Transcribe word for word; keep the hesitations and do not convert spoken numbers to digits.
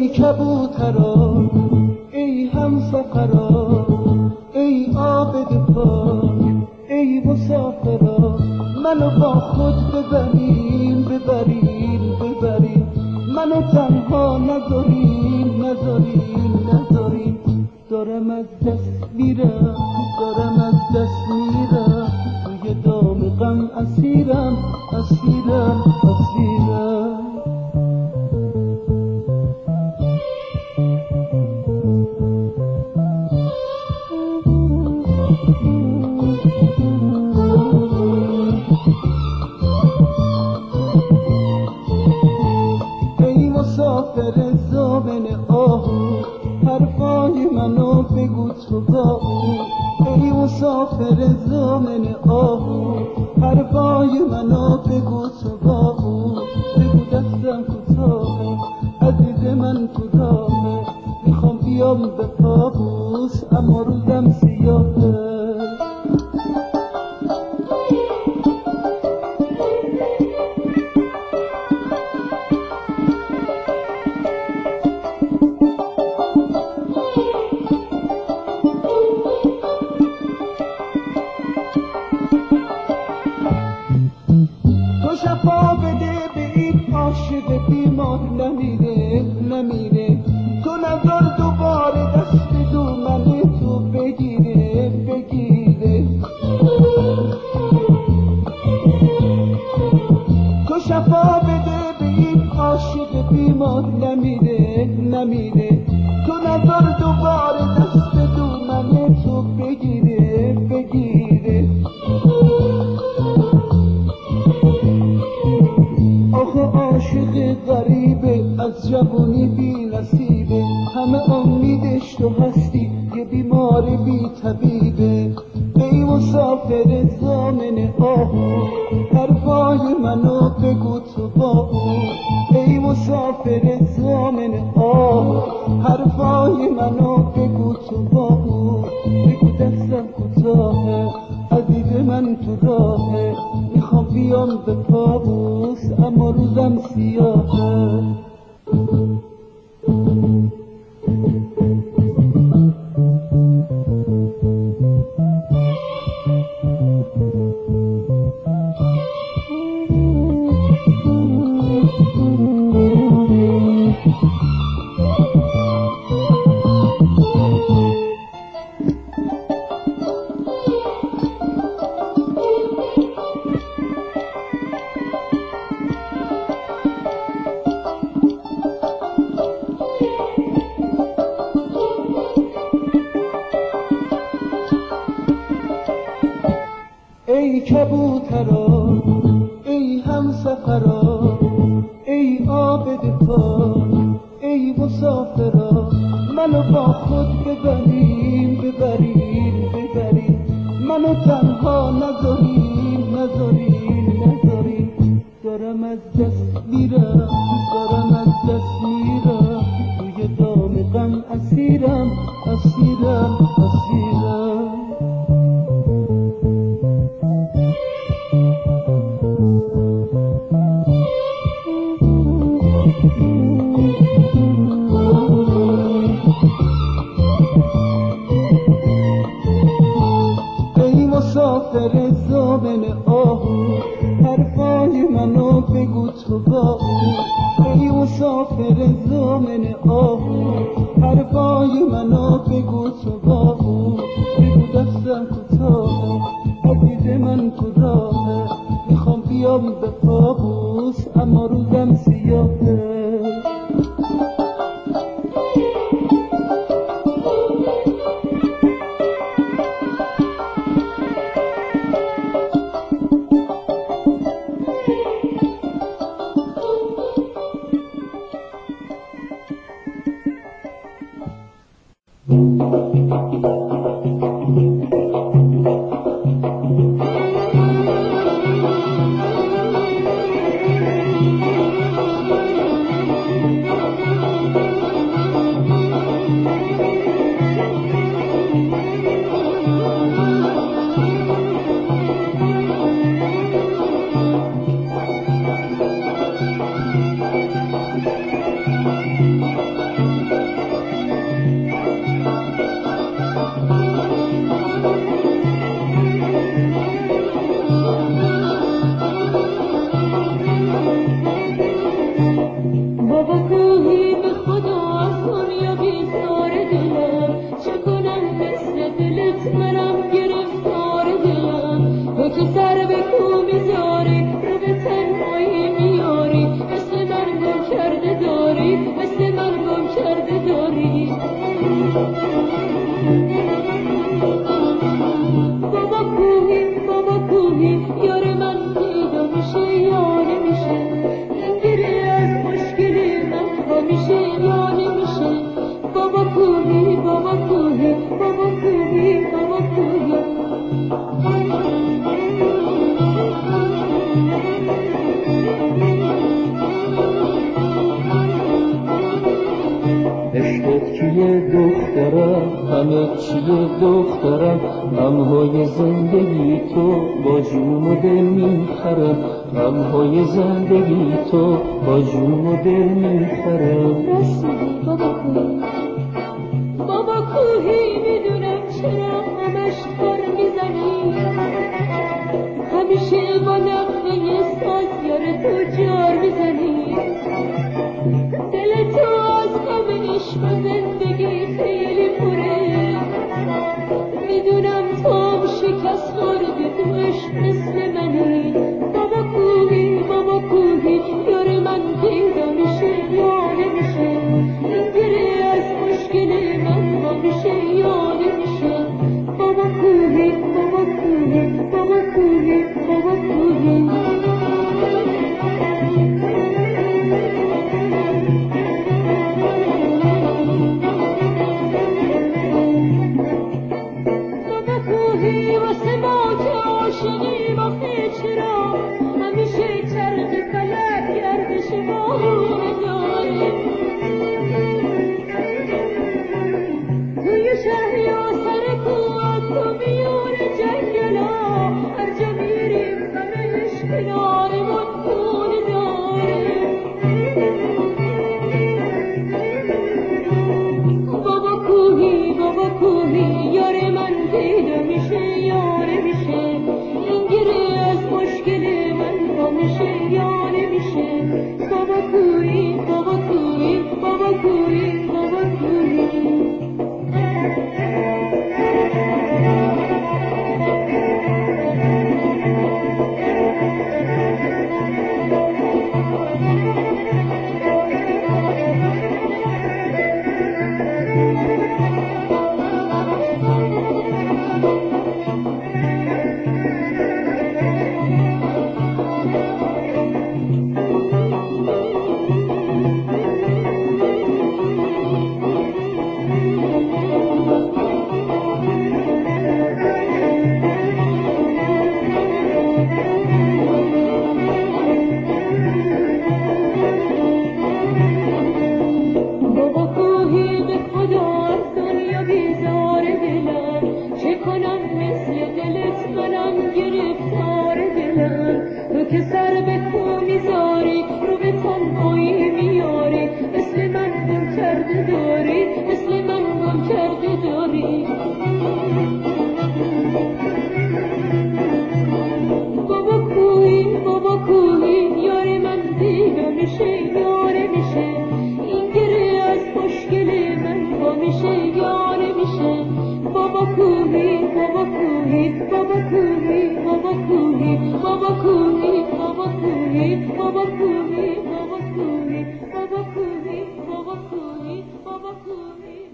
ای کبوترا ای همسفرا ای عابد پاک ای مسافرا، منو با خود ببرین ببرین ببرین، منو تنها نذارین نذارین نذارین، دارم از دست میرم دارم از دست میرم، توی دام غم اسیرم اسیرم اسیرم. ای مسافر زامن آهو، حرفای منو بگو تو با او. ای مسافر زامن آهو، حرفای منو بگو تو با او. بگو دستم کوتاهه عزیز من تو راهه، میخوام بیام به پابوس اما روزم سیاهه. شفا بده به این عاشق بیمار نمیره نمیره، تو نظر دوباره دست دومن تو بگیره بگیره. تو شفا بده به این عاشق بیمار نمیره نمیره، تو نظر دوباره دست دومن تو بگیره بگیره. آخه عاشق غریبه از جوانی بی نصیبه، همه امیدش تو هستی یه بیمار بی طبیبه. ای مسافر زامن آهو، حرفای منو بگو تو با او. ای مسافر زامن آهو، حرفای منو بگو تو با او. بگو دستم کوتاهه عزیز من تو راهه، میخوام بیام به پابوس اما روزم سیاهه. ای کبوترا ای همسفرا ای عابد پاک ای مسافرا، منو با خود ببرین ببرین ببرین، منو تنها نذارین نذارین نذارین، دارم از دست میرم دارم از دست میرم، توی دام غم اسیرم اسیرم اسیرم. ای مسافر زامن آهو، حرفای منو بگو تو با او. ای مسافر زامن آهو، حرفای منو بگو تو با او. بگو دستم کوتاهه عزیز من تو راهه، میخوام بیام به پابوس اما روزم سیاهه. کوهی یار من پیدا میشه یاره میشه این گره از مشکل من با میشه یاره میشه بابا کوهی بابا کوهی بابا کوهی بابا کوهی عشقت کیه دخترم همه چیه دخترم غمهای زندگی تو با جون و دل میخرم غمهای زندگی تو با جون و دل میخرم رسیدی بابا کوهی بابا کوهی میدونم چرا همش کار میزنی همیشه با نقمه ساز یار تو جار میزنی دل تو از غم عشق و زندگی خیلی پره میدونم تو هم شکست خوردی تو عشق مثل منی بابا کوهی بابا کوهی یار من پیدا میشه یاره میشه این گره از مشکل من با میشه یاره میشه بابا کوهی بابا کوهی بابا کوهی بابا کوهی عاشقی با چرا همیشه چرخ فلک گردش بارونه داره توی شهر یا سر کوه تو میون جنگلا هر جا میریم غمش کنارمون خونه داره بابا کوهی بابا کوهی یار من پیدا میشه یاره میشه یاره میشه بابا کوهی بابا کوهی بابا کوهی بابا کوهی که سر به کو میذاری رو به تنهایی میاری مثل من گم کرده داری مثل من گم کرده داری بابا کوهی بابا کوهی یار من دیگه میشه یاره میشه این گره از مشکل من با میشه یاره میشه بابا کوهی بابا کوهی بابا کوهی بابا کوهی بابا کوهی بابا کوهی بابا کوهی بابا کوهی بابا کوهی بابا کوهی بابا کوهی